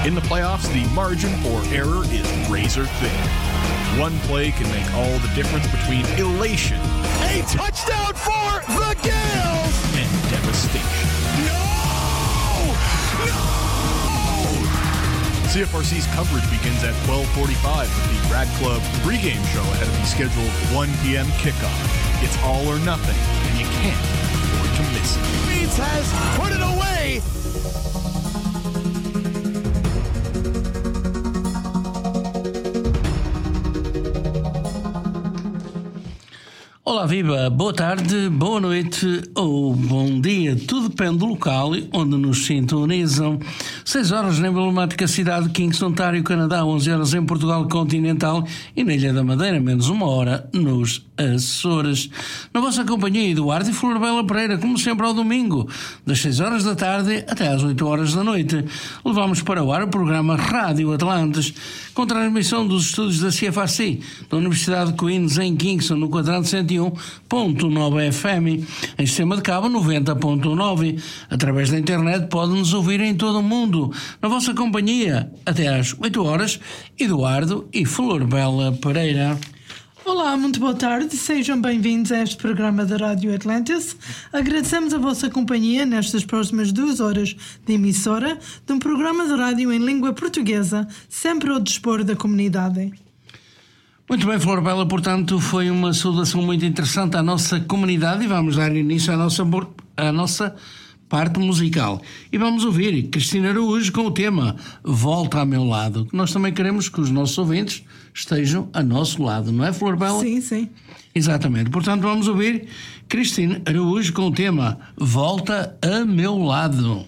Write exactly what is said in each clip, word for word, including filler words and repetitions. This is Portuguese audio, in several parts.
In the playoffs, the margin for error is razor thin. One play can make all the difference between elation, a touchdown for the Gales, and devastation. No! No! C F R C's coverage begins at twelve forty-five with the Rad Club pregame show ahead of the scheduled one p.m. kickoff. It's all or nothing, and you can't afford to miss it. Reeds has put it away. Olá, viva! Boa tarde, boa noite ou bom dia. Tudo depende do local onde nos sintonizam. seis horas na emblemática cidade de Kingston, Ontário, Canadá. onze horas em Portugal Continental e na Ilha da Madeira, menos uma hora nos Açores. Na vossa companhia, Eduardo e Florbela Pereira, como sempre ao domingo, das seis horas da tarde até às oito horas da noite. Levamos para o ar o programa Rádio Atlantes, com transmissão dos estúdios da C F R C, da Universidade de Queen's em Kingston, no quadrante cento e um ponto nove F M, em sistema de cabo noventa ponto nove. Através da internet pode-nos ouvir em todo o mundo. Na vossa companhia, até às oito horas, Eduardo e Florbela Pereira. Olá, muito boa tarde, sejam bem-vindos a este programa da Rádio Atlantis. Agradecemos a vossa companhia nestas próximas duas horas de emissora de um programa de rádio em língua portuguesa, sempre ao dispor da comunidade. Muito bem, Florbela, portanto, foi uma saudação muito interessante à nossa comunidade e vamos dar início à nossa, à nossa parte musical. E vamos ouvir Cristina Araújo com o tema Volta ao Meu Lado, que nós também queremos que os nossos ouvintes estejam a nosso lado, não é, Florbela? Sim, sim. Exatamente. Portanto, vamos ouvir Cristina Araújo com o tema Volta a Meu Lado.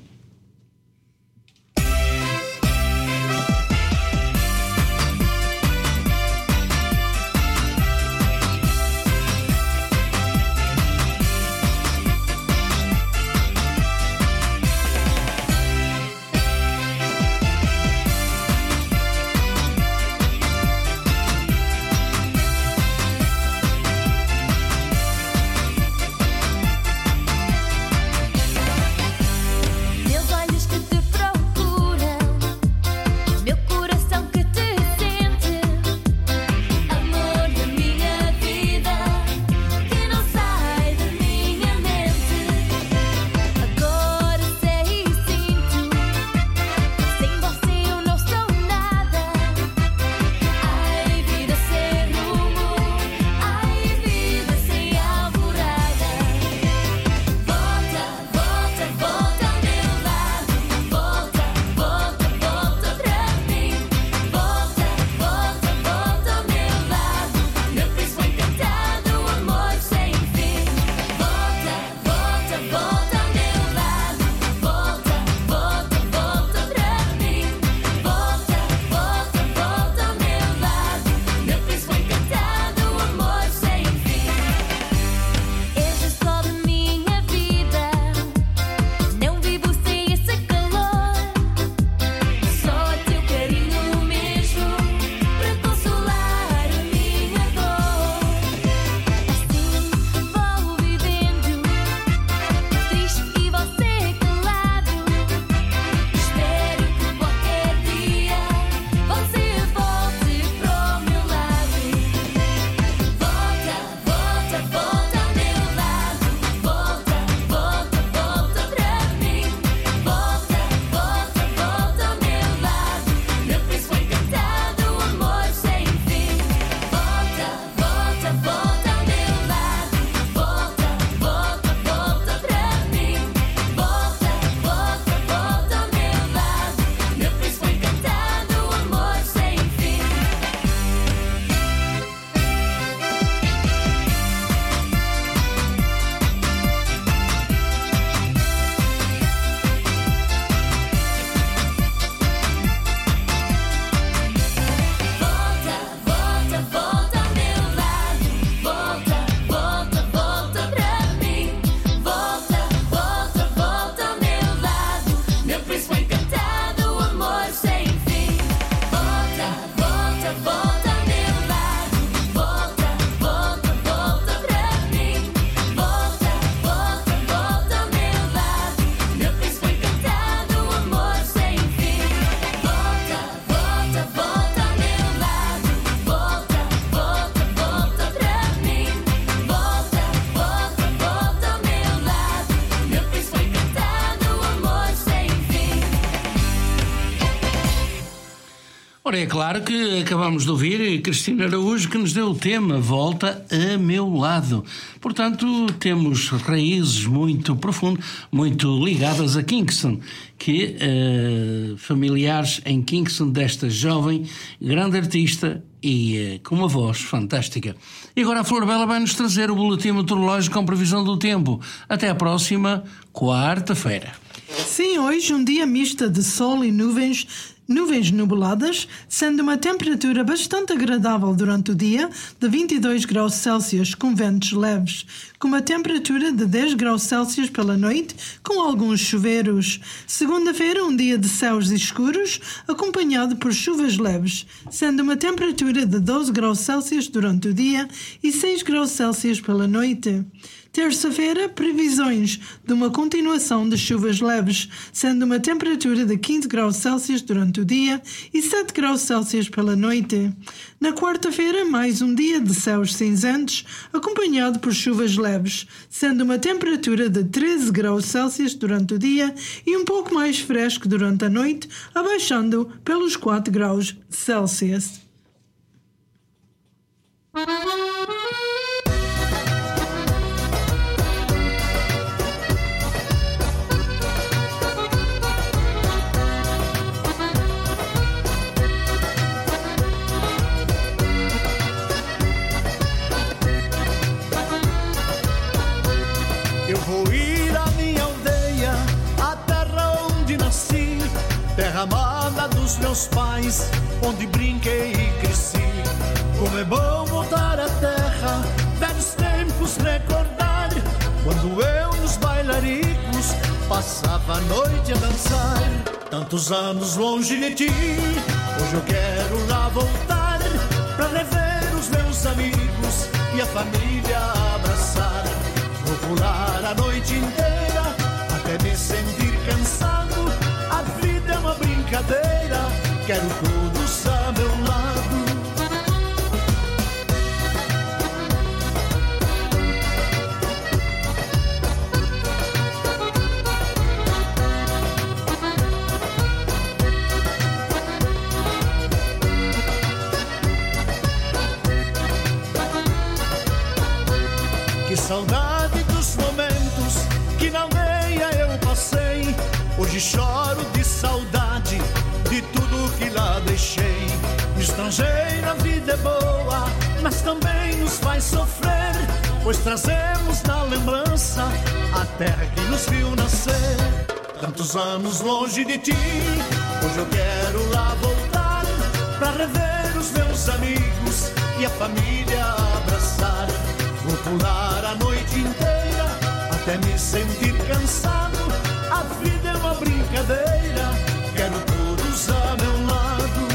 Ora, é claro que acabamos de ouvir Cristina Araújo, que nos deu o tema Volta a Meu Lado. Portanto, temos raízes muito profundas, muito ligadas a Kingston, que uh, familiares em Kingston desta jovem, grande artista e uh, com uma voz fantástica. E agora a Flor Bela vai nos trazer o boletim meteorológico com previsão do tempo. Até à próxima quarta-feira. Sim, hoje um dia misto de sol e nuvens, nuvens nubladas, sendo uma temperatura bastante agradável durante o dia, de vinte e dois graus Celsius, com ventos leves, com uma temperatura de dez graus Celsius pela noite, com alguns chuveiros. Segunda-feira, um dia de céus escuros, acompanhado por chuvas leves, sendo uma temperatura de doze graus Celsius durante o dia e seis graus Celsius pela noite. Terça-feira, previsões de uma continuação de chuvas leves, sendo uma temperatura de quinze graus Celsius durante o dia e sete graus Celsius pela noite. Na quarta-feira, mais um dia de céus cinzentos, acompanhado por chuvas leves, sendo uma temperatura de treze graus Celsius durante o dia e um pouco mais fresco durante a noite, abaixando pelos quatro graus Celsius. Amada dos meus pais, onde brinquei e cresci. Como é bom voltar à terra, velhos tempos recordar, quando eu nos bailaricos passava a noite a dançar. Tantos anos longe de ti, hoje eu quero lá voltar, pra rever os meus amigos e a família abraçar. Vou pular a noite inteira, até me sentir cansado. A vida é uma brincadeira, quero todos a meu lado. Que saudade dos momentos que na aldeia eu passei. Hoje choro de saudade de tudo que lá deixei. No estrangeiro a vida é boa, mas também nos faz sofrer, pois trazemos na lembrança a terra que nos viu nascer. Tantos anos longe de ti, hoje eu quero lá voltar, pra rever os meus amigos e a família abraçar. Vou pular a noite inteira, até me sentir cansado. A vida é uma brincadeira, quero todos a meu lado.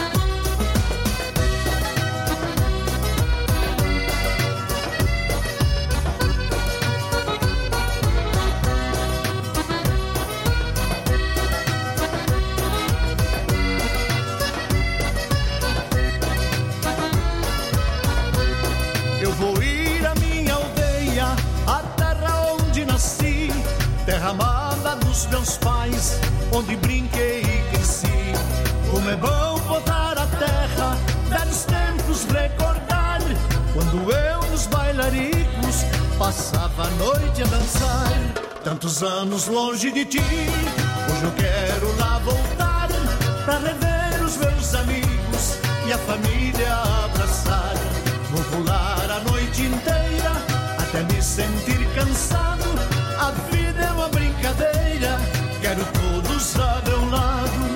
Eu vou ir à minha aldeia, a terra onde nasci, terra amada dos meus pais, onde brinquei e cresci. Como é bom voltar à terra, velhos tempos recordar, quando eu nos bailaricos passava a noite a dançar. Tantos anos longe de ti, hoje eu quero lá voltar, pra rever os meus amigos e a família abraçar. Vou pular a noite inteira, até me sentir cansado. A vida é uma brincadeira, quero todos a meu lado.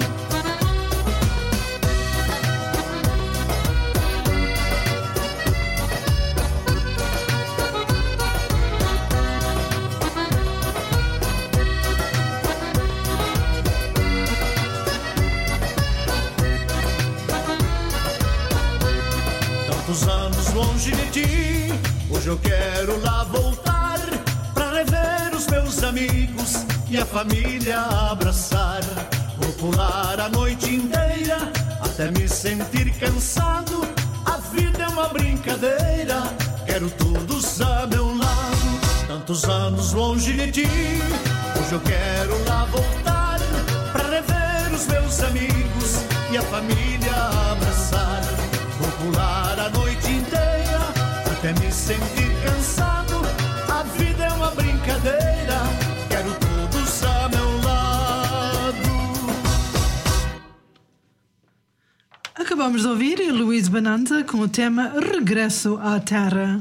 Tantos anos longe de ti, hoje eu quero lá voltar, pra rever os meus amigos e a família abraçar. Vou pular a noite inteira, até me sentir cansado. A vida é uma brincadeira, quero todos a meu lado. Tantos anos longe de ti, hoje eu quero lá voltar, pra rever os meus amigos e a família Acabamos de ouvir Luís Bonanza com o tema Regresso à Terra.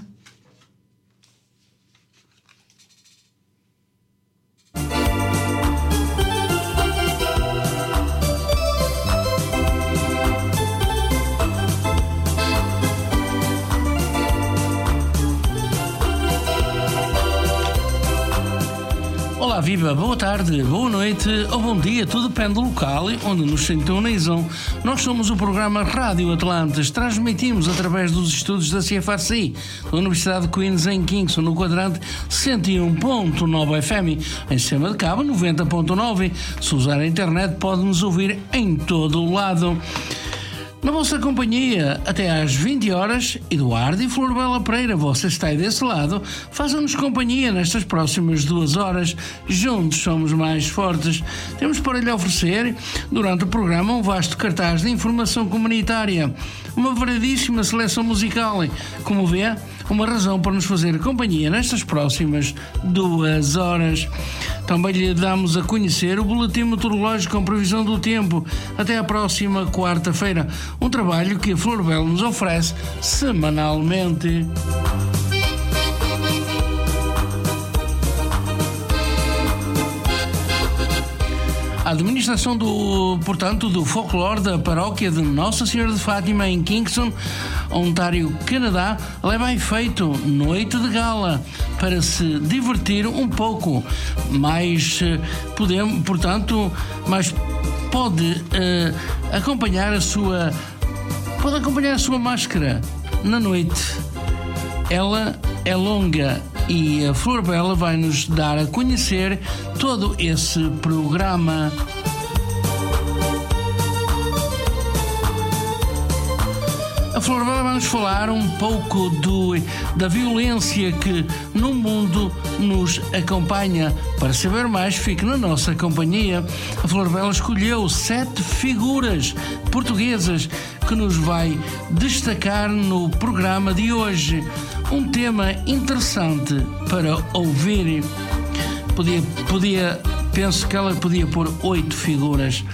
Olá, viva, boa tarde, boa noite ou bom dia, tudo depende do local onde nos sintonizam. Nós somos o programa Rádio Atlantis, transmitimos através dos estúdios da C F R C, da Universidade de Queens em Kingston, no quadrante cento e um ponto nove F M, em sistema de cabo noventa ponto nove. Se usar a internet pode nos ouvir em todo o lado. Na vossa companhia, até às vinte horas, Eduardo e Flor Bela Pereira, você está aí desse lado, façam-nos companhia nestas próximas duas horas. Juntos somos mais fortes. Temos para lhe oferecer, durante o programa, um vasto cartaz de informação comunitária, uma variedíssima seleção musical. Como vê, uma razão para nos fazer companhia nestas próximas duas horas. Também lhe damos a conhecer o boletim meteorológico com previsão do tempo até à próxima quarta-feira, um trabalho que a Flor Bela nos oferece semanalmente. A administração do, portanto, do folclore da paróquia de Nossa Senhora de Fátima em Kingston, Ontário, Canadá, leva a efeito noite de gala para se divertir um pouco, mas podemos, portanto, mas pode uh, acompanhar a sua pode acompanhar a sua máscara na noite. Ela é longa e a Flor Bela vai nos dar a conhecer todo esse programa. A Flor Bela vai nos falar um pouco do, da violência que no mundo nos acompanha. Para saber mais, fique na nossa companhia. A Flor Bela escolheu sete figuras portuguesas que nos vai destacar no programa de hoje. Um tema interessante para ouvir. Podia, podia, penso que ela podia pôr oito figuras.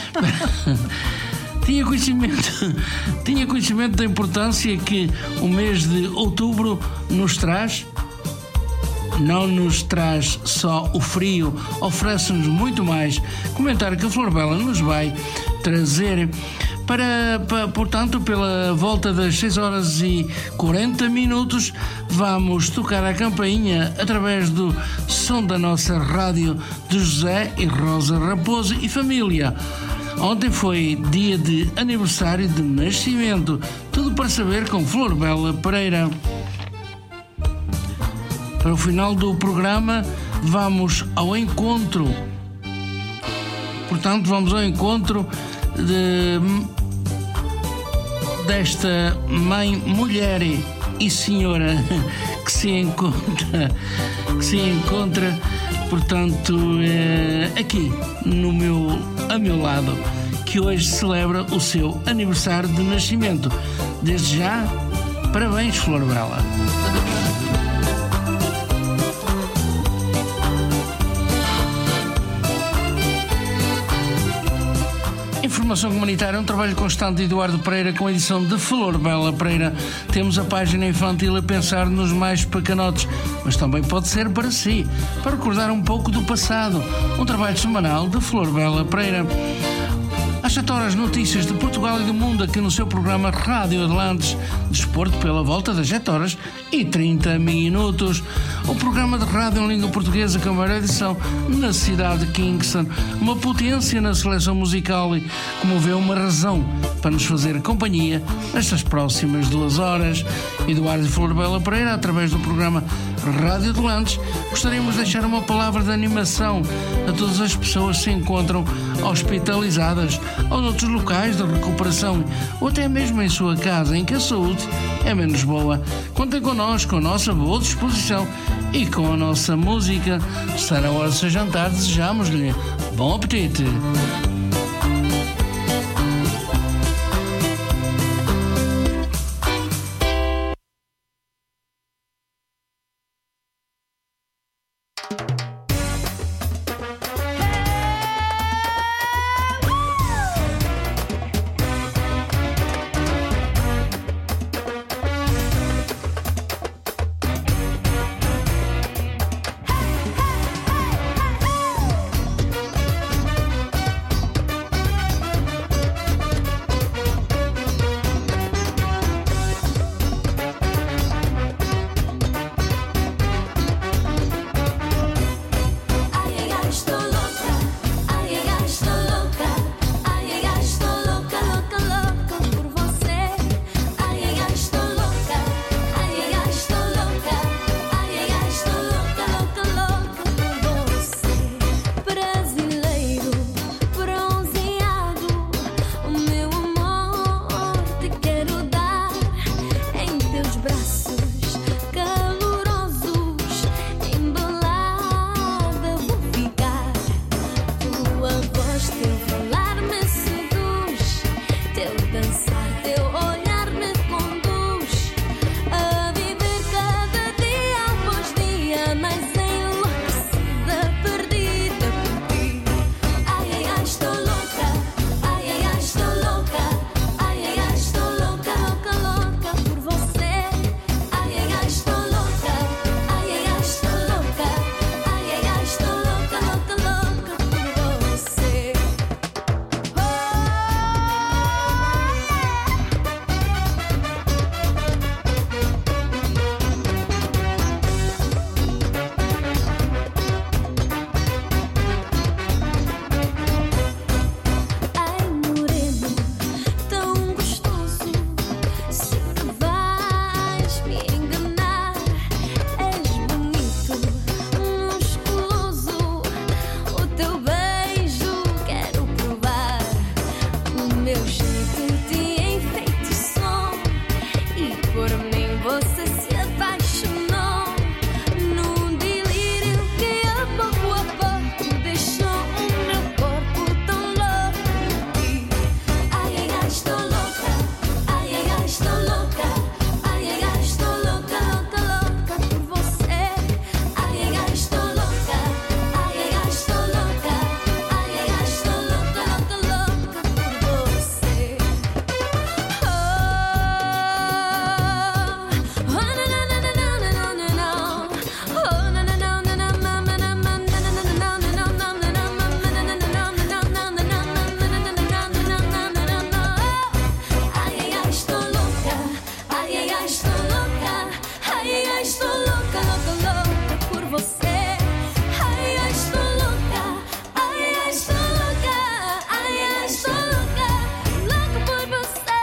Tinha conhecimento, tinha conhecimento da importância que o mês de outubro nos traz. Não nos traz só o frio, oferece-nos muito mais. Comentário que a Flor Bela nos vai trazer. Para, para, portanto, pela volta das seis horas e quarenta minutos, vamos tocar a campainha através do som da nossa rádio de José e Rosa Raposo e família. Ontem foi dia de aniversário de nascimento. Tudo para saber com Flor Bela Pereira. Para o final do programa, vamos ao encontro. Portanto, vamos ao encontro de, desta mãe, mulher e senhora que se encontra, que se encontra, portanto, é, aqui no meu, a meu lado, que hoje celebra o seu aniversário de nascimento. Desde já, parabéns, Flor Bela. Informação comunitária é um trabalho constante de Eduardo Pereira com a edição de Flor Bela Pereira. Temos a página infantil a pensar nos mais pequenotes, mas também pode ser para si, para recordar um pouco do passado. Um trabalho semanal de Flor Bela Pereira. Às sete horas, notícias de Portugal e do mundo aqui no seu programa Rádio Atlantis. Desporto pela volta das sete horas e trinta minutos. O programa de rádio em língua portuguesa com a maior edição na cidade de Kingston. Uma potência na seleção musical e, como vê, uma razão para nos fazer companhia nestas próximas duas horas. Eduardo e Flor Bela Pereira, através do programa Rádio Atlantis, gostaríamos de deixar uma palavra de animação a todas as pessoas que se encontram hospitalizadas ou noutros locais de recuperação, ou até mesmo em sua casa, em que a saúde é menos boa. Contem connosco, com a nossa boa disposição e com a nossa música. Está na hora de se jantar, desejamos-lhe bom apetite. teu jeito te enfeitiçou e por mim você se apaixonou num delírio que a pouco a pouco deixou o meu corpo tão louco. E ai, ai, ai, estou louca, ai, ai, ai, estou louca, ai, ai, ai, estou louca, louca, louca por você. Ai, ai, ai, estou louca, ai, ai, ai, estou louca, ai, ai, ai, estou louca, louca, louca por você. Oh, oh, na, na, na, na, na, na, na, na. Oh, na, na, na, na, na, na, na, na, na, na, na, na, na, na, ai, ai, ai, estou louca, ai, ai, ai, estou louca, ai, ai, ai, estou louca, louca, louca por você. Ai, ai, estou louca, ai, ai, estou louca, ai, ai, estou louca, louca por você.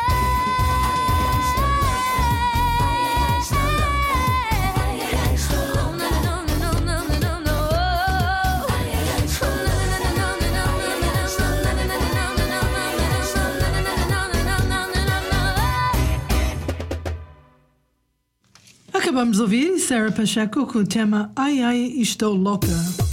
Ai, ai, estou louca, não, não, não, não, não, não. Ai, ai, estou louca, não, não, não, não, Acabamos de ouvir Sarah Pacheco com o tema Ai Ai Estou Louca.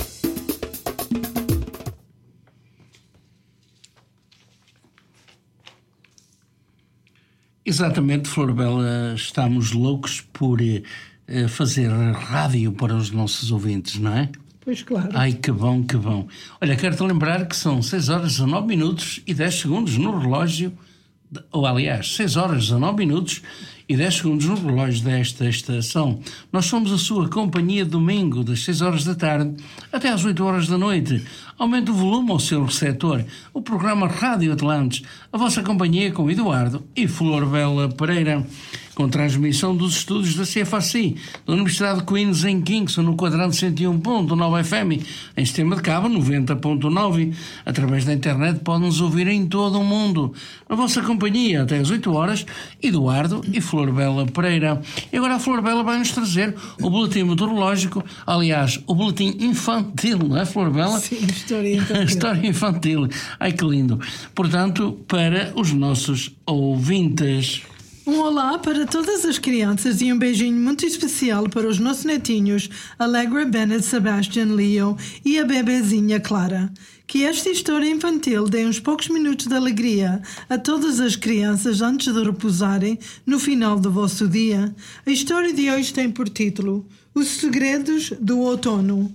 Exatamente, Florbela, estamos loucos por eh, fazer rádio para os nossos ouvintes, não é? Pois claro. Ai, que bom, que bom. Olha, quero-te lembrar que são seis horas, dezanove minutos e dez segundos no relógio, de- ou aliás, seis horas, dezanove minutos e dez segundos no relógio desta estação. Nós somos a sua companhia domingo, das seis horas da tarde até às oito horas da noite. Aumente o volume ao seu receptor. O programa Rádio Atlantes, a vossa companhia com Eduardo e Florbela Pereira, com transmissão dos estúdios da C F A C, da Universidade de Queens em Kingston, no quadrante cento e um ponto nove F M, em sistema de cabo noventa ponto nove. Através da internet podem-nos ouvir em todo o mundo. Na vossa companhia, até às oito horas, Eduardo e Florbela Pereira. E agora a Florbela vai-nos trazer o boletim meteorológico, aliás, o boletim infantil, não é, Florbela? Sim, história infantil. História infantil. Ai, que lindo. Portanto, para os nossos ouvintes. Um olá para todas as crianças e um beijinho muito especial para os nossos netinhos Allegra, Bennett, Sebastian, Leo e a bebezinha Clara. Que esta história infantil dê uns poucos minutos de alegria a todas as crianças antes de repousarem no final do vosso dia. A história de hoje tem por título Os Segredos do Outono.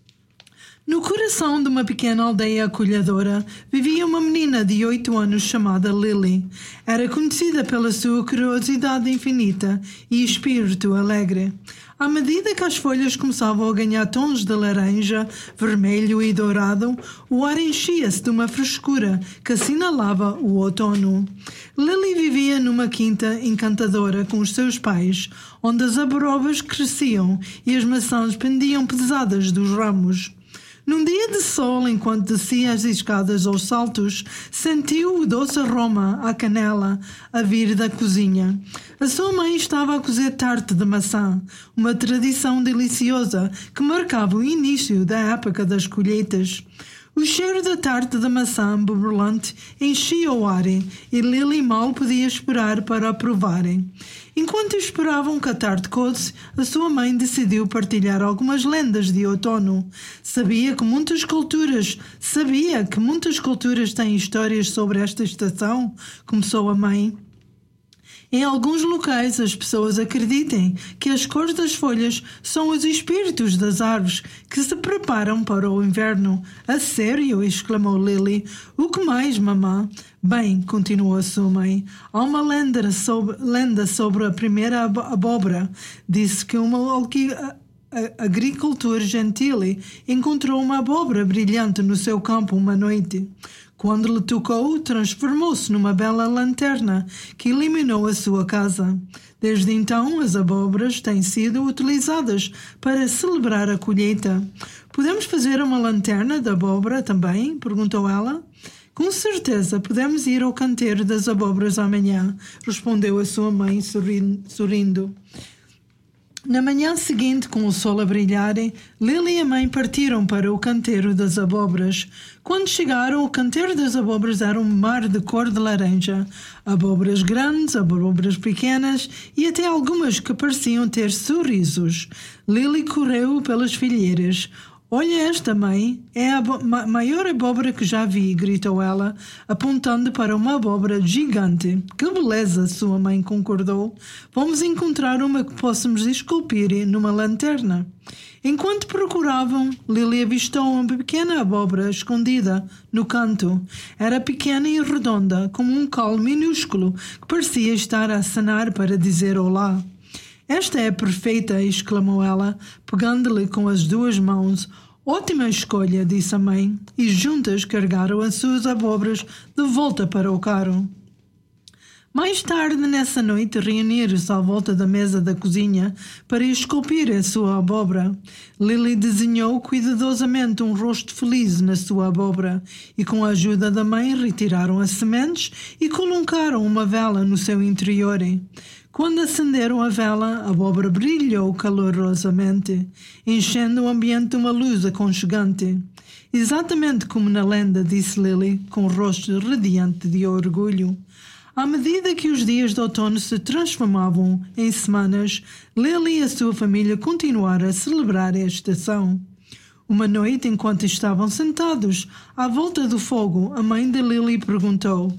No coração de uma pequena aldeia acolhedora vivia uma menina de oito anos chamada Lily. Era conhecida pela sua curiosidade infinita e espírito alegre. À medida que as folhas começavam a ganhar tons de laranja, vermelho e dourado, o ar enchia-se de uma frescura que assinalava o outono. Lily vivia numa quinta encantadora com os seus pais, onde as abrobas cresciam e as maçãs pendiam pesadas dos ramos. Num dia de sol, enquanto descia as escadas aos saltos, sentiu o doce aroma à canela a vir da cozinha. A sua mãe estava a cozer tarte de maçã, uma tradição deliciosa que marcava o início da época das colheitas. O cheiro da tarte de maçã borbulante enchia o ar e Lily mal podia esperar para a provarem. Enquanto esperavam que a tarte coze, a sua mãe decidiu partilhar algumas lendas de outono. Sabia que muitas culturas, sabia que muitas culturas têm histórias sobre esta estação, começou a mãe. Em alguns locais, as pessoas acreditam que as cores das folhas são os espíritos das árvores que se preparam para o inverno. A sério? Exclamou Lily. O que mais, mamã? Bem, continuou a sua mãe, há uma lenda sobre, lenda sobre a primeira abóbora. Disse que uma agricultor gentil encontrou uma abóbora brilhante no seu campo uma noite. Quando lhe tocou, transformou-se numa bela lanterna que iluminou a sua casa. Desde então, as abóboras têm sido utilizadas para celebrar a colheita. Podemos fazer uma lanterna de abóbora também? Perguntou ela. Com certeza, podemos ir ao canteiro das abóboras amanhã, respondeu a sua mãe sorrindo. Na manhã seguinte, com o sol a brilhar, Lily e a mãe partiram para o canteiro das abóboras. Quando chegaram, o canteiro das abóboras era um mar de cor de laranja. Abóboras grandes, abóboras pequenas e até algumas que pareciam ter sorrisos. Lily correu pelas filheiras. Olha esta, mãe, é a ma- maior abóbora que já vi, gritou ela, apontando para uma abóbora gigante. Que beleza, sua mãe concordou. Vamos encontrar uma que possamos esculpir numa lanterna. Enquanto procuravam, Lily avistou uma pequena abóbora escondida no canto. Era pequena e redonda, como um cal minúsculo, que parecia estar a acenar para dizer olá. Esta é perfeita, exclamou ela, pegando-lhe com as duas mãos. Ótima escolha, disse a mãe, e juntas carregaram as suas abóboras de volta para o carro. Mais tarde, nessa noite, reuniram-se à volta da mesa da cozinha para esculpir a sua abóbora. Lily desenhou cuidadosamente um rosto feliz na sua abóbora e, com a ajuda da mãe, retiraram as sementes e colocaram uma vela no seu interior. Quando acenderam a vela, a abóbora brilhou calorosamente, enchendo o ambiente de uma luz aconchegante. Exatamente como na lenda, disse Lily, com o rosto radiante de orgulho. À medida que os dias de outono se transformavam em semanas, Lily e a sua família continuaram a celebrar a estação. Uma noite, enquanto estavam sentados à volta do fogo, a mãe de Lily perguntou: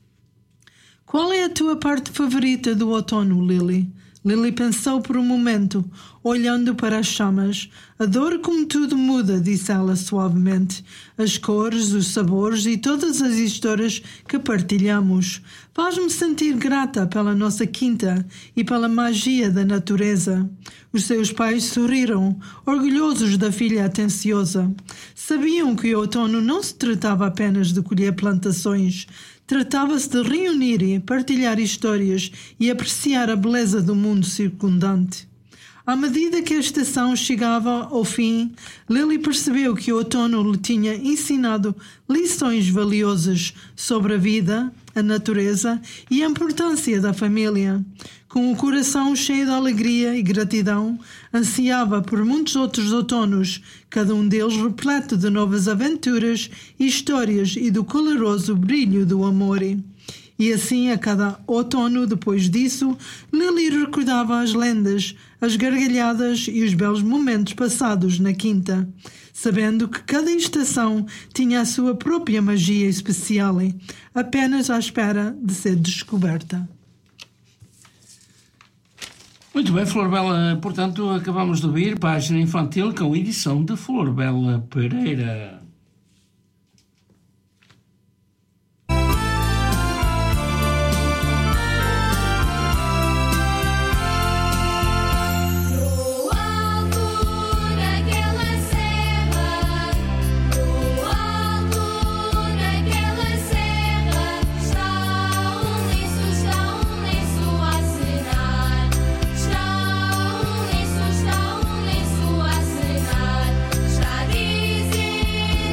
"Qual é a tua parte favorita do outono, Lily?" Lily pensou por um momento, olhando para as chamas. "Adoro como tudo muda", disse ela suavemente. "As cores, os sabores e todas as histórias que partilhamos. Faz-me sentir grata pela nossa quinta e pela magia da natureza." Os seus pais sorriram, orgulhosos da filha atenciosa. Sabiam que o outono não se tratava apenas de colher plantações. Tratava-se de reunir e partilhar histórias e apreciar a beleza do mundo circundante. À medida que a estação chegava ao fim, Lily percebeu que o outono lhe tinha ensinado lições valiosas sobre a vida, a natureza e a importância da família. Com o coração cheio de alegria e gratidão, ansiava por muitos outros outonos, cada um deles repleto de novas aventuras, histórias e do caloroso brilho do amor. E assim, a cada outono depois disso, Lily recordava as lendas, as gargalhadas e os belos momentos passados na quinta, sabendo que cada estação tinha a sua própria magia especial, apenas à espera de ser descoberta. Muito bem, Florbela, portanto, acabamos de ouvir Página Infantil com edição de Florbela Pereira. Está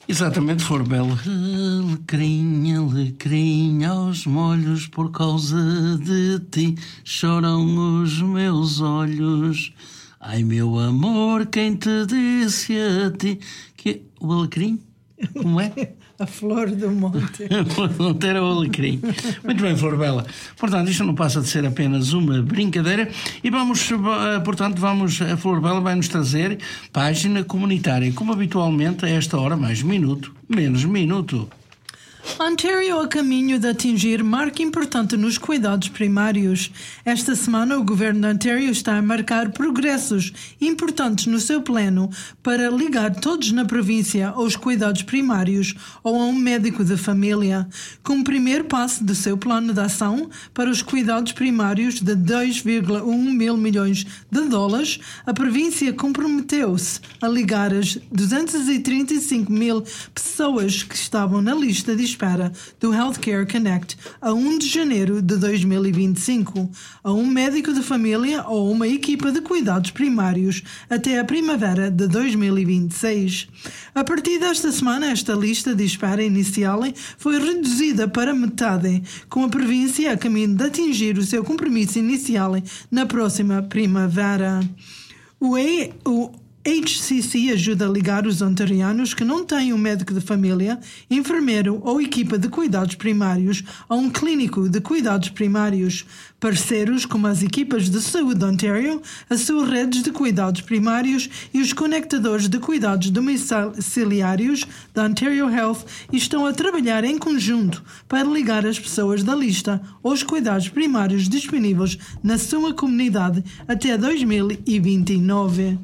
Exatamente, Florbela. Alecrim, alecrim, aos molhos por causa de ti choram os meus olhos. Ai, meu amor, quem te disse a ti que o alecrim? Como é? A flor do monte. A flor do monte era o alecrim. Muito bem, Florbela. Portanto, isto não passa de ser apenas uma brincadeira. E vamos, portanto, vamos, a Florbela vai nos trazer página comunitária, como habitualmente a esta hora, mais minuto, menos minuto. Ontário a caminho de atingir marca importante nos cuidados primários. Esta semana, o governo de Ontário está a marcar progressos importantes no seu plano para ligar todos na província aos cuidados primários ou a um médico de família. Como primeiro passo do seu plano de ação para os cuidados primários de dois vírgula um mil milhões de dólares, a província comprometeu-se a ligar as duzentas e trinta e cinco mil pessoas que estavam na lista de espera do Healthcare Connect a primeiro de janeiro de dois mil e vinte e cinco, a um médico de família ou uma equipa de cuidados primários até a primavera de dois mil e vinte e seis. A partir desta semana, esta lista de espera inicial foi reduzida para metade, com a província a caminho de atingir o seu compromisso inicial na próxima primavera. O, e, o H C C ajuda a ligar os ontarianos que não têm um médico de família, enfermeiro ou equipa de cuidados primários a um clínico de cuidados primários. Parceiros como as equipas de saúde de Ontário, as suas redes de cuidados primários e os conectadores de cuidados domiciliários da Ontario Health estão a trabalhar em conjunto para ligar as pessoas da lista aos cuidados primários disponíveis na sua comunidade até dois mil e vinte e nove.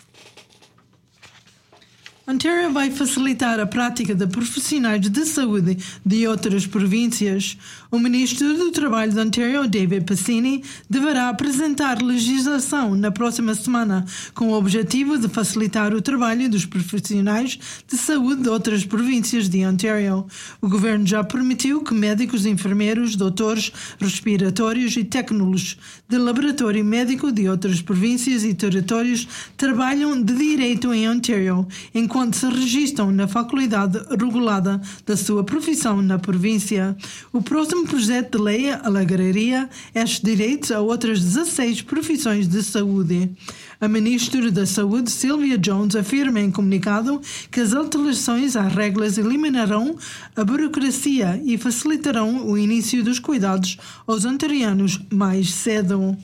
Ontário vai facilitar a prática de profissionais de saúde de outras províncias. O Ministro do Trabalho de Ontário, David Passini, deverá apresentar legislação na próxima semana com o objetivo de facilitar o trabalho dos profissionais de saúde de outras províncias de Ontário. O governo já permitiu que médicos, enfermeiros, doutores, respiratórios e técnicos de laboratório médico de outras províncias e territórios trabalham de direito em Ontário, enquanto se registram na faculdade regulada da sua profissão na província. O próximo projeto de lei alargaria estes direitos a outras dezasseis profissões de saúde. A Ministra da Saúde, Sylvia Jones, afirma em comunicado que as alterações às regras eliminarão a burocracia e facilitarão o início dos cuidados aos ontarianos mais cedo.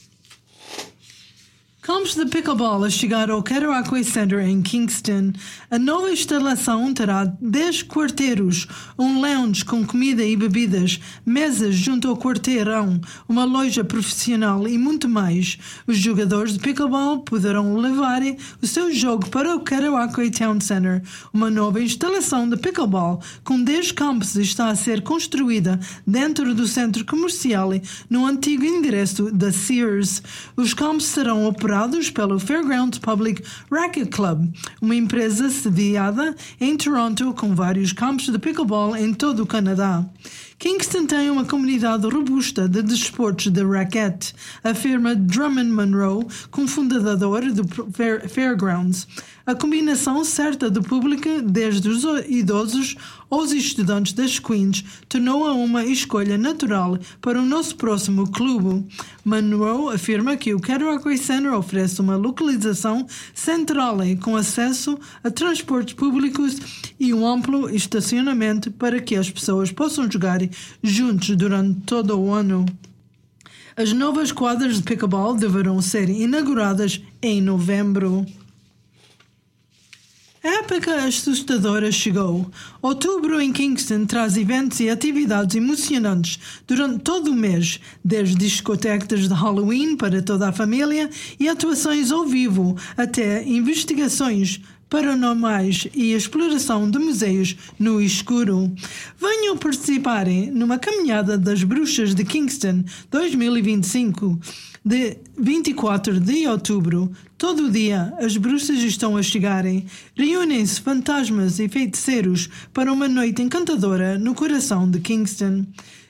Campos de pickleball a chegar ao Cataraqui Center em Kingston. A nova instalação terá dez quarteiros, um lounge com comida e bebidas, mesas junto ao quarteirão, uma loja profissional e muito mais. Os jogadores de pickleball poderão levar o seu jogo para o Cataraqui Town Center. Uma nova instalação de pickleball com dez campos está a ser construída dentro do centro comercial no antigo endereço da Sears. Os campos serão operados pelo Fairgrounds Public Racquet Club, uma empresa sediada em Toronto com vários campos de pickleball em todo o Canadá. Kingston tem uma comunidade robusta de desportos de raquete, afirma Drummond Monroe, cofundador do Fair, Fairgrounds. A combinação certa do público, desde os idosos aos estudantes das Queens, tornou-a uma escolha natural para o nosso próximo clube. Monroe afirma que o Cataraqui Center oferece uma localização central com acesso a transportes públicos e um amplo estacionamento para que as pessoas possam jogar juntos durante todo o ano. As novas quadras de pickleball deverão ser inauguradas em novembro. A época assustadora chegou. Outubro em Kingston traz eventos e atividades emocionantes durante todo o mês, desde discotecas de Halloween para toda a família e atuações ao vivo, até investigações paranormais e exploração de museus no escuro. Venham participar numa caminhada das bruxas de Kingston dois mil e vinte e cinco. De vinte e quatro de outubro, todo o dia as bruxas estão a chegarem. Reúnem-se fantasmas e feiticeiros para uma noite encantadora no coração de Kingston.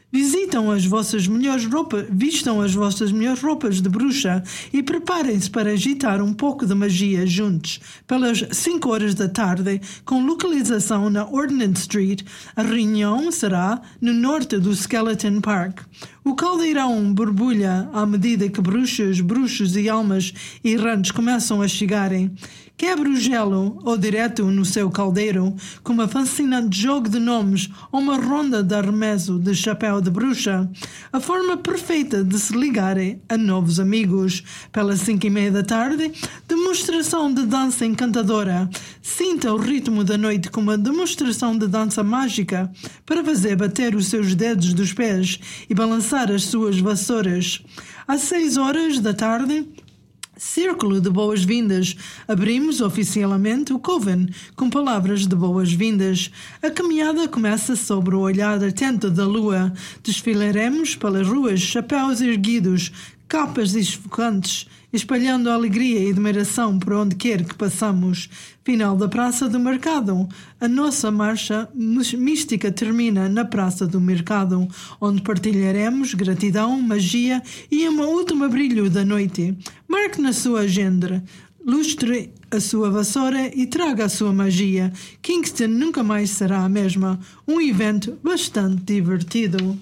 Visitam as vossas melhores roupas, vistam as vossas melhores roupas de bruxa e preparem-se para agitar um pouco de magia juntos. Pelas cinco horas da tarde, com localização na Ordnance Street, a reunião será no norte do Skeleton Park. O caldeirão borbulha à medida que bruxas, bruxos e almas errantes começam a chegarem. Quebra o gelo ou direto no seu caldeiro com uma fascinante jogo de nomes ou uma ronda de arremesso de chapéu de bruxa. A forma perfeita de se ligarem a novos amigos. Pelas cinco e meia da tarde, demonstração de dança encantadora. Sinta o ritmo da noite como uma demonstração de dança mágica para fazer bater os seus dedos dos pés e balançar as suas vassouras. Às seis horas da tarde, Círculo de Boas-Vindas. Abrimos oficialmente o Coven com palavras de boas-vindas. A caminhada começa sob o olhar atento da lua. Desfilaremos pelas ruas, chapéus erguidos, capas sufocantes, espalhando alegria e admiração por onde quer que passamos. Final da Praça do Mercado. A nossa marcha mística termina na Praça do Mercado, onde partilharemos gratidão, magia e uma última brilho da noite. Marque na sua agenda, lustre a sua vassoura e traga a sua magia. Kingston nunca mais será a mesma. Um evento bastante divertido.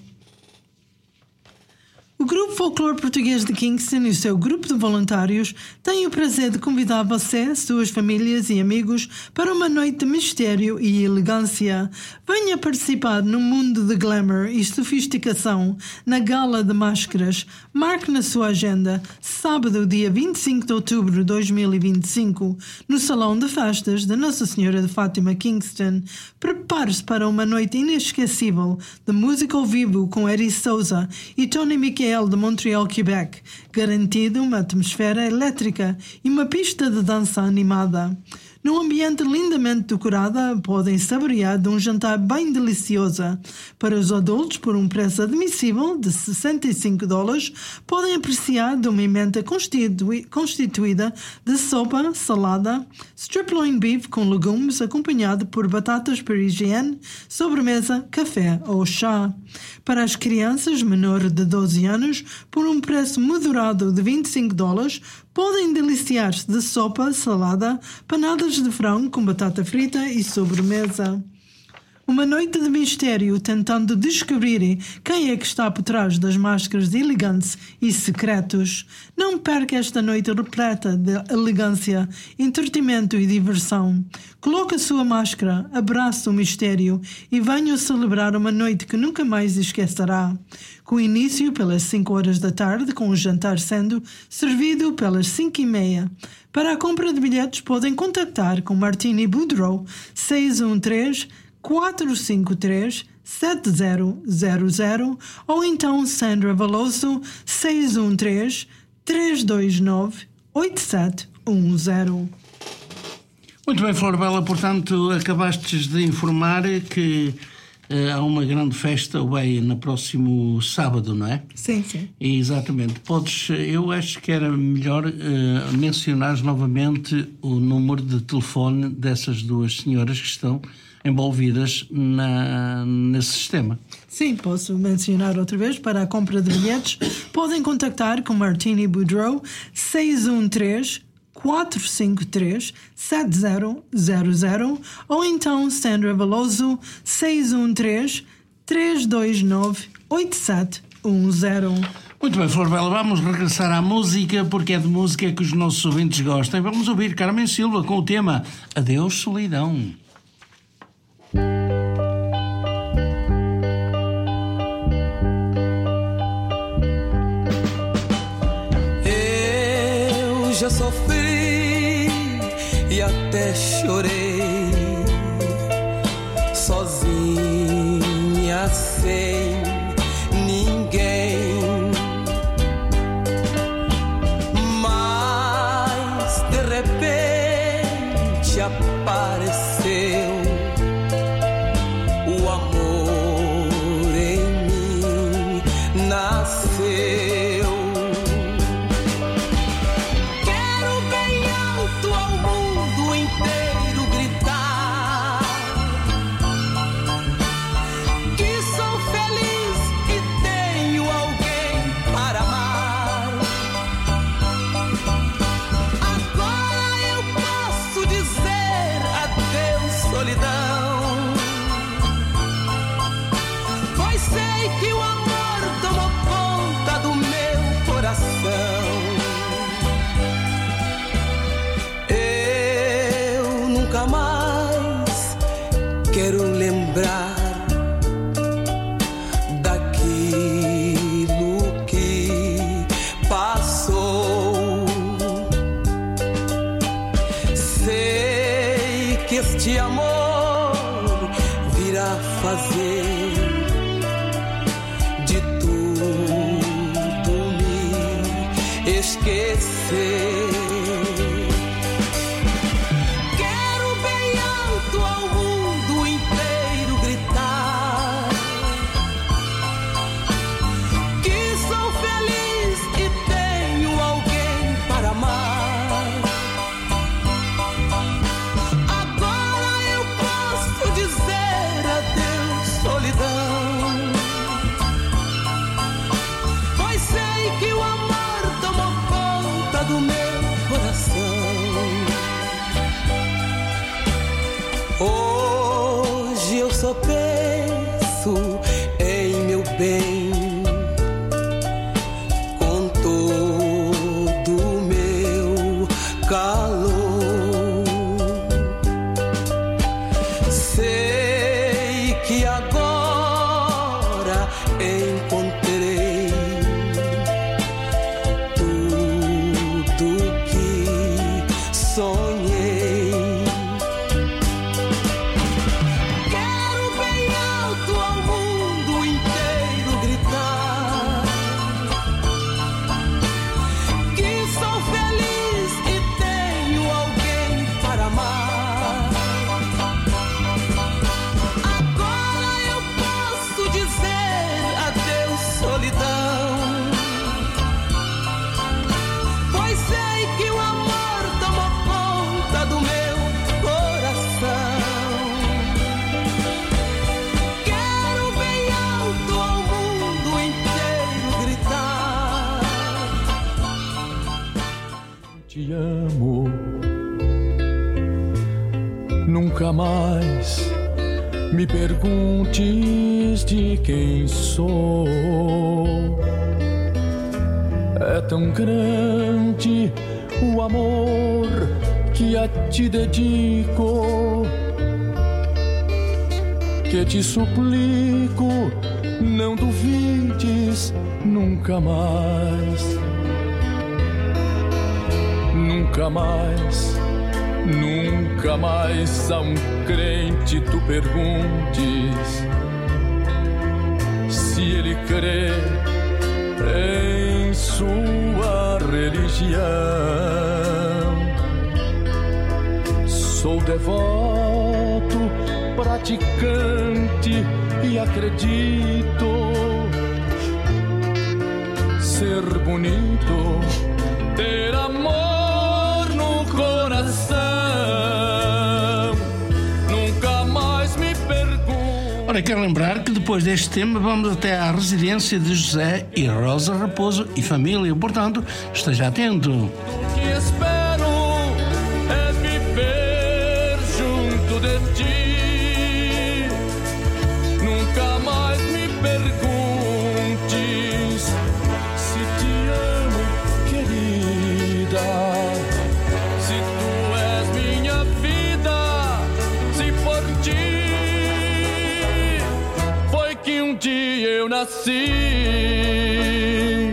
O Grupo Folclore Português de Kingston e o seu grupo de voluntários têm o prazer de convidar você, suas famílias e amigos para uma noite de mistério e elegância. Venha participar num mundo de glamour e sofisticação na Gala de Máscaras. Marque na sua agenda, sábado, dia vinte e cinco de outubro de dois mil e vinte e cinco, no Salão de Festas da Nossa Senhora de Fátima, Kingston. Prepare-se para uma noite inesquecível de música ao vivo com Eri Souza e Tony Michael de Montreal, Quebec, garantido uma atmosfera elétrica e uma pista de dança animada. Num ambiente lindamente decorado, podem saborear de um jantar bem delicioso. Para os adultos, por um preço admissível de sessenta e cinco dólares, podem apreciar de uma emenda constitui- constituída de sopa, salada, strip loin beef com legumes, acompanhado por batatas parisienne, sobremesa, café ou chá. Para as crianças menores de doze anos, por um preço moderado de vinte e cinco dólares, podem deliciar-se de sopa, salada, panadas de frango com batata frita e sobremesa. Uma noite de mistério tentando descobrir quem é que está por trás das máscaras elegantes e secretos. Não perca esta noite repleta de elegância, entretenimento e diversão. Coloque a sua máscara, abrace o mistério e venha celebrar uma noite que nunca mais esquecerá. Com início pelas cinco horas da tarde, com o jantar sendo servido pelas cinco e meia. Para a compra de bilhetes podem contactar com Martini Boudreau, seis um três, quatro cinco três, sete zero zero zero ou então Sandra Veloso, seis um três, três dois nove, oito sete um zero. Muito bem, Flor Bela, portanto, acabastes de informar que uh, há uma grande festa, bem, no próximo sábado, não é? Sim, sim. Exatamente. Podes, eu acho que era melhor uh, mencionares novamente o número de telefone dessas duas senhoras que estão envolvidas na, nesse sistema. Sim, posso mencionar outra vez. Para a compra de bilhetes, podem contactar com Martini Boudreau, seis um três, quatro cinco três, sete zero zero zero ou então Sandra Veloso, seis um três, três dois nove, oito sete um zero. Muito bem, Flor Bela, vamos regressar à música, porque é de música que os nossos ouvintes gostam. Vamos ouvir Carmen Silva com o tema Adeus Solidão. Eu já sofri e até chorei, sozinha, sem ninguém. Mas de repente apareceu o amor em mim, nasceu. Quero bem alto ao mundo inteiro gritar que sou feliz e quero lembrar daquilo que passou. Sei que este amor virá fazer de tudo me esquecer. Só penso em meu bem com todo o meu calor. Sei que agora encontrei tudo que sonhei. Te amo, nunca mais me perguntes de quem sou. É tão grande o amor que a ti dedico, que te suplico, não duvides nunca mais. Nunca mais, nunca mais a um crente tu perguntes se ele crê em sua religião. Sou devoto, praticante e acredito ser bonito, ter amor coração. Nunca mais me pergunto. Ora, quero lembrar que depois deste tema vamos até à residência de José e Rosa Raposo e família, portanto, esteja atento. O que espero é viver junto de ti. Nunca mais me perguntes se te amo, querida. Um dia eu nasci.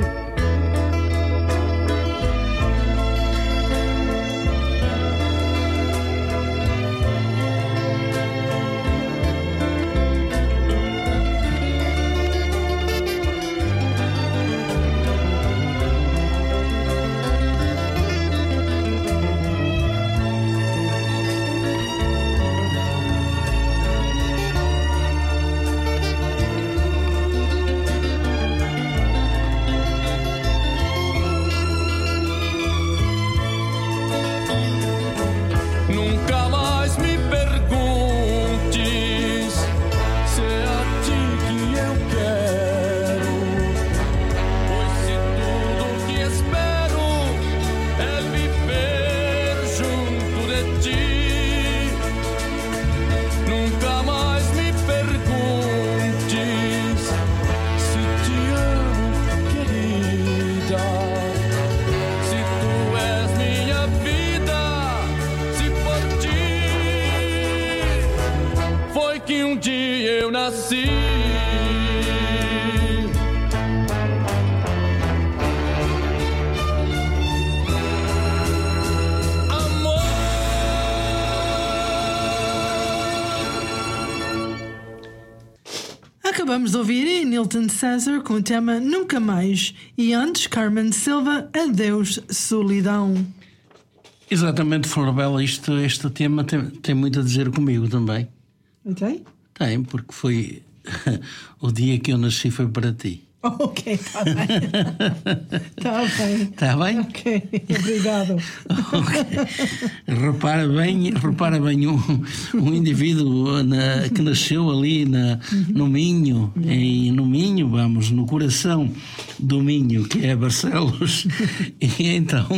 um dia eu nasci. Acabamos de ouvir Nilton César com o tema Nunca Mais e antes Carmen Silva, Adeus Solidão. Exatamente, Florbela, isto, este tema tem, tem muito a dizer comigo também. Ok? Tem, porque foi o dia que eu nasci foi para ti. Ok, está bem. Está bem. Está bem? Ok, obrigado. Okay. Repara bem, repara bem um, um indivíduo na, que nasceu ali na, no Minho, em, no Minho, vamos, no coração do Minho, que é Barcelos, e então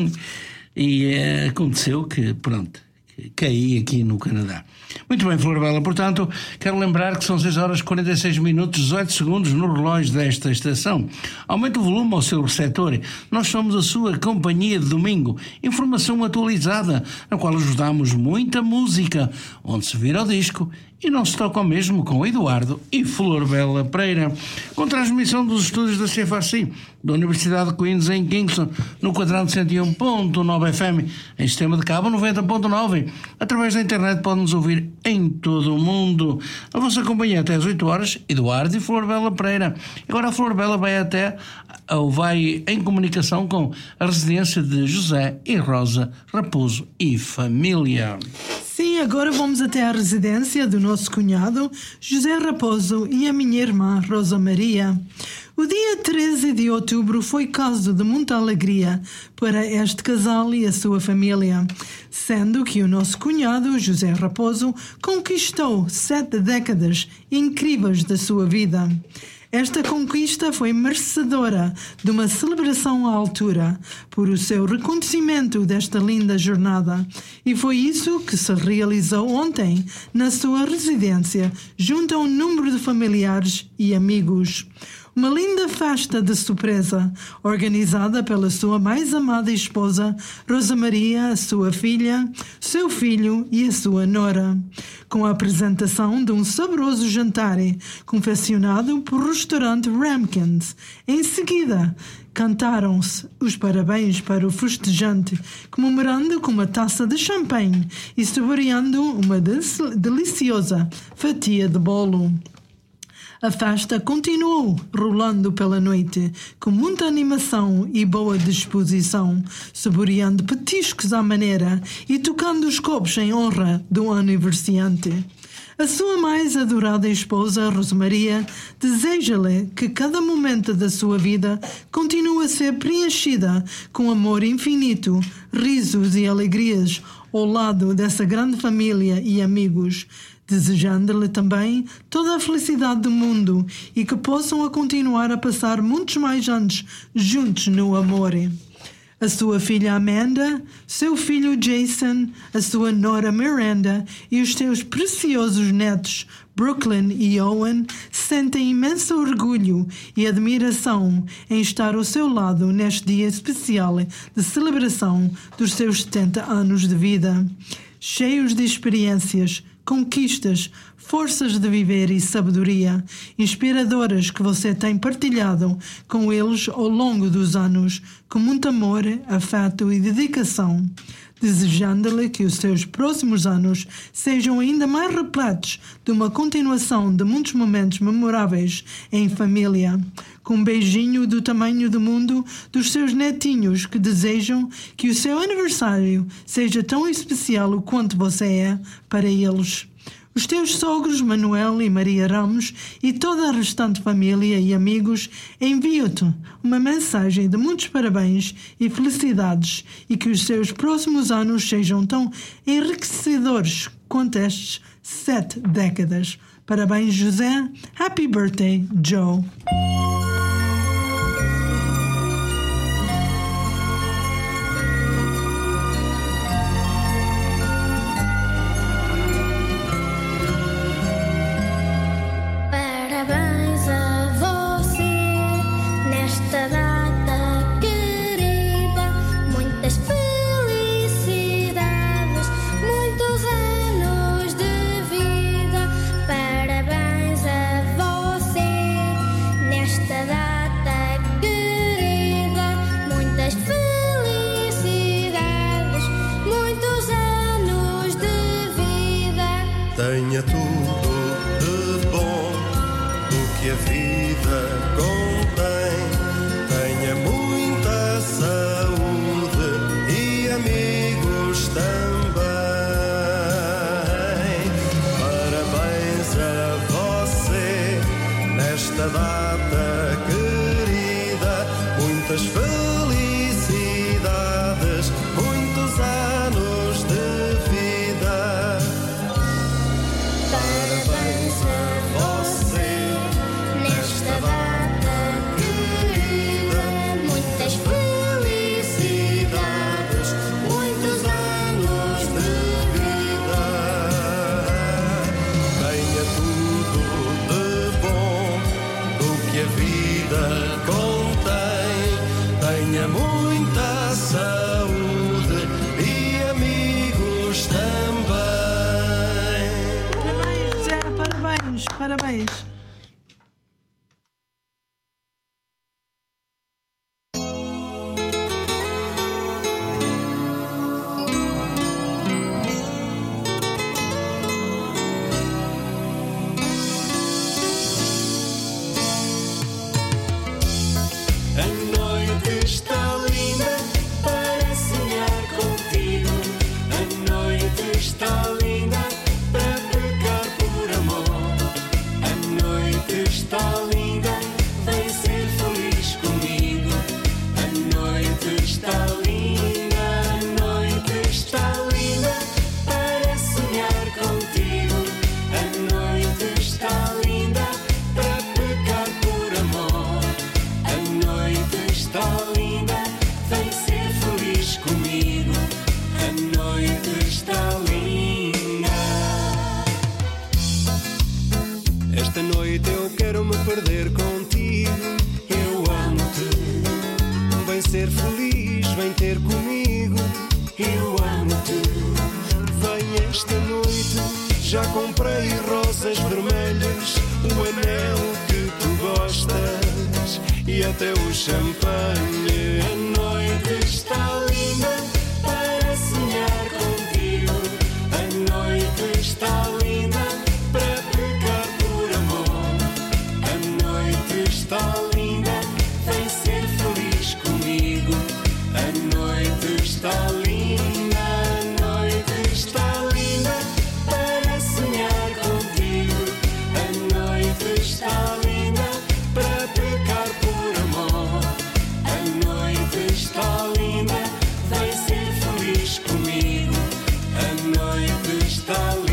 e, é, aconteceu que, pronto, caí aqui no Canadá. Muito bem, Florbela, portanto, quero lembrar que são seis horas e quarenta e seis minutos, dezoito segundos no relógio desta estação. Aumente o volume ao seu receptor. Nós somos a sua companhia de domingo. Informação atualizada, na qual ajudamos muita música, onde se vira o disco e não se toca o mesmo com Eduardo e Florbela Pereira. Com transmissão dos estúdios da C F A C, da Universidade de Queens, em Kingston, no quadrante cento e um ponto nove F M, em sistema de cabo noventa ponto nove. Através da internet pode-nos ouvir em todo o mundo. A vossa companhia até às oito horas, Eduardo e Florbela Pereira. Agora a Florbela vai até, ou vai em comunicação com a residência de José e Rosa Raposo e família. Sim, agora vamos até a residência do nosso cunhado José Raposo e a minha irmã Rosa Maria. O dia treze de outubro foi caso de muita alegria para este casal e a sua família, sendo que o nosso cunhado José Raposo conquistou sete décadas incríveis da sua vida. Esta conquista foi merecedora de uma celebração à altura por o seu reconhecimento desta linda jornada, e foi isso que se realizou ontem na sua residência, junto a um número de familiares e amigos. Uma linda festa de surpresa, organizada pela sua mais amada esposa, Rosa Maria, a sua filha, seu filho e a sua nora, com a apresentação de um saboroso jantar confeccionado por restaurante Ramkins. Em seguida, cantaram-se os parabéns para o festejante, comemorando com uma taça de champanhe e saboreando uma deliciosa fatia de bolo. A festa continuou rolando pela noite, com muita animação e boa disposição, saboreando petiscos à maneira e tocando os copos em honra do aniversariante. A sua mais adorada esposa, Rosemaria, deseja-lhe que cada momento da sua vida continue a ser preenchida com amor infinito, risos e alegrias ao lado dessa grande família e amigos, desejando-lhe também toda a felicidade do mundo e que possam a continuar a passar muitos mais anos juntos no amor. A sua filha Amanda, seu filho Jason, a sua nora Miranda e os seus preciosos netos Brooklyn e Owen sentem imenso orgulho e admiração em estar ao seu lado neste dia especial de celebração dos seus setenta anos de vida. Cheios de experiências, conquistas, forças de viver e sabedoria inspiradoras que você tem partilhado com eles ao longo dos anos, com muito amor, afeto e dedicação, desejando-lhe que os seus próximos anos sejam ainda mais repletos de uma continuação de muitos momentos memoráveis em família, com um beijinho do tamanho do mundo dos seus netinhos que desejam que o seu aniversário seja tão especial quanto você é para eles. Os teus sogros Manuel e Maria Ramos e toda a restante família e amigos enviam-te uma mensagem de muitos parabéns e felicidades e que os seus próximos anos sejam tão enriquecedores quanto estes sete décadas. Parabéns, José. Happy birthday, Joe. Para tenha tudo de bom do que a vida contém, tenha muita saúde e amigos também. Parabéns a você nesta data querida, muitas felicidades, muitos anos de vida. Parabéns a você nesta data querida, muitas felicidades, muitos anos de vida. Tenha tudo de bom do que a vida contém, tenha muita saúde e amigos também. Parabéns, Zé, parabéns, parabéns. A noite está linda para sonhar contigo. A noite está linda para pecar por amor. A noite está linda, vem ser feliz comigo. A noite está linda, a noite está linda para sonhar contigo. A noite está linda para pecar por amor. A noite está linda, vem ser feliz comigo. A noite está linda. Esta noite eu quero me perder contigo. Eu amo-te. Vem ser feliz, vem ter comigo. Eu amo-te. Vem esta noite, já comprei rosas vermelhas, o anel que tu gostas e até o champanhe. A noite está linda para sonhar contigo. A noite está linda para pecar por amor. A noite está linda, vem ser feliz comigo. A noite está linda, a noite está linda para sonhar contigo. A noite está linda para pecar por amor. A noite está linda, vem ser feliz comigo. A noite está linda.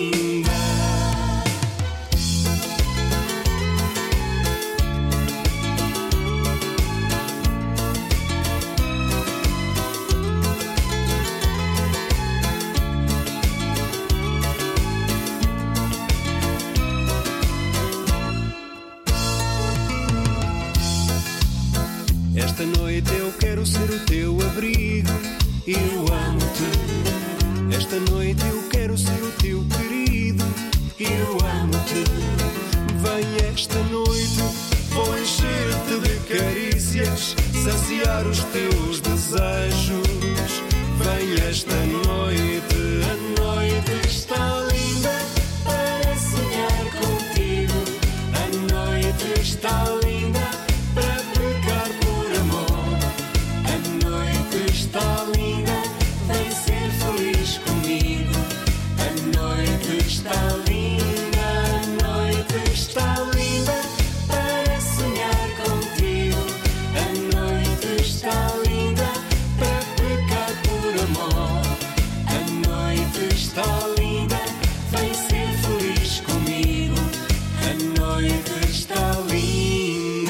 Esta noite eu quero ser o teu abrigo. Eu amo-te. Esta noite eu quero ser o teu querido. Eu amo-te. Vem esta noite, vou encher-te de carícias, saciar os teus desejos. Vem esta noite, a noite está linda para sonhar contigo. A noite está linda para pecar por amor. A noite está linda, vem ser feliz comigo. A noite está linda, a noite está linda para sonhar contigo. A noite está linda para pecar por amor. A noite está linda, vem ser feliz comigo. A noite está linda.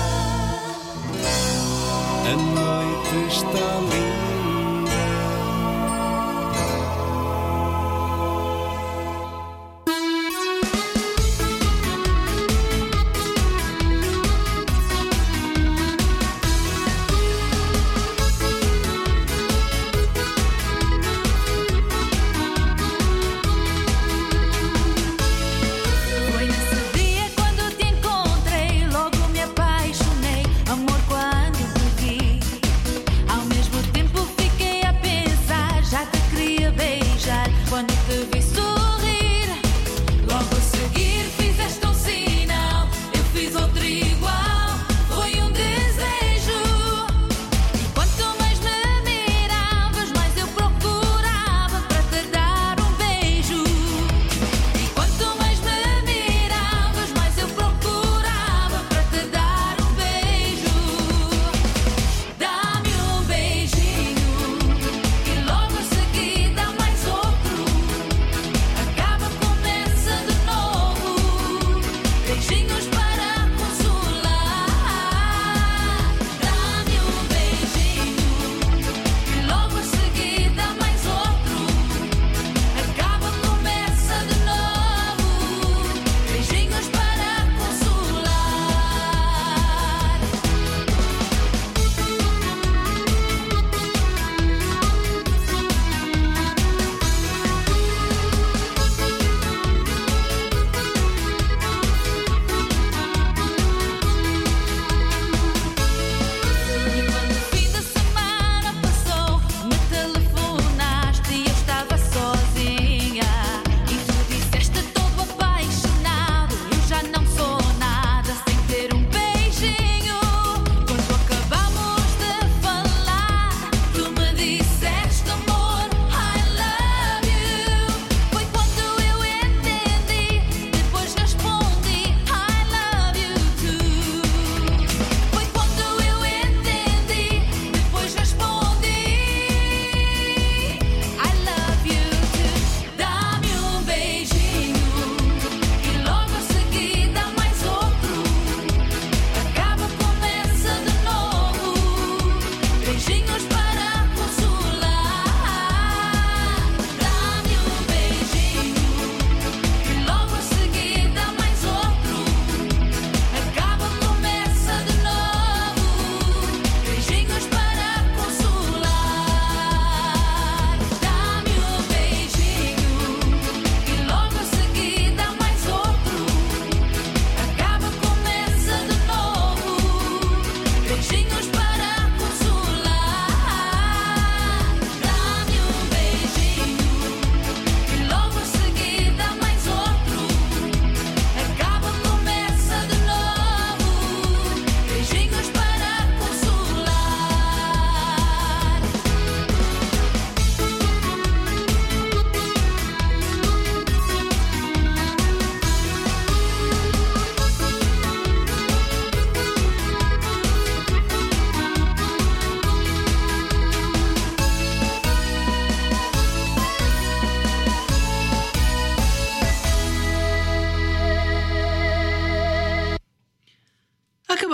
A noite está linda. Foi nesse dia quando te encontrei, logo me apaixonei, amor quando te vi. Ao mesmo tempo fiquei a pensar, já te queria beijar. Quando te vi sorrir,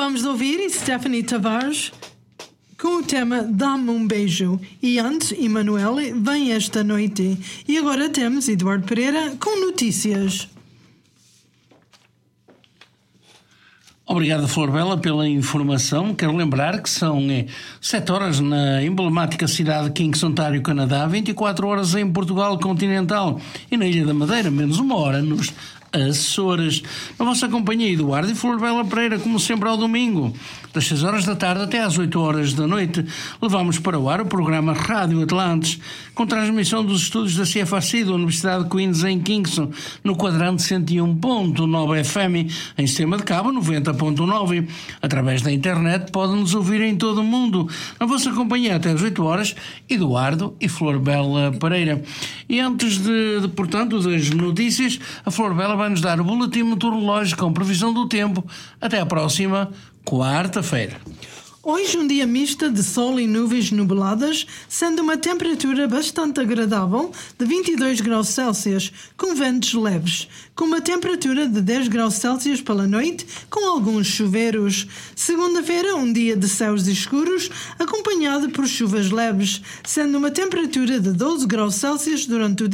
Acabamos de ouvir Stephanie Tavares com o tema Dá-me um Beijo. E antes, Emanuele vem esta noite. E agora temos Eduardo Pereira com notícias. Obrigado, Flor Bela, pela informação. Quero lembrar que são é, sete horas na emblemática cidade de Kingston, Ontário, Canadá, vinte e quatro horas em Portugal continental e na Ilha da Madeira, menos uma hora nos Açores. Na vossa companhia, Eduardo e Flor Bela Pereira, como sempre ao domingo, das seis horas da tarde até às oito horas da noite, levamos para o ar o programa Rádio Atlantes, com transmissão dos estúdios da C F A C da Universidade de Queen's em Kingston, no quadrante cento e um ponto nove F M, em sistema de cabo noventa ponto nove. Através da internet podem-nos ouvir em todo o mundo. Na vossa companhia até às oito horas, Eduardo e Flor Bela Pereira. E antes de, de portanto, das notícias, a Flor Bela vai-nos dar o boletim meteorológico com previsão do tempo até a próxima quarta-feira. Hoje um dia misto de sol e nuvens nubladas, sendo uma temperatura bastante agradável de vinte e dois graus Celsius, com ventos leves, com uma temperatura de dez graus Celsius pela noite, com alguns chuveiros. Segunda-feira, um dia de céus escuros, acompanhado por chuvas leves, sendo uma temperatura de doze graus Celsius durante o dia.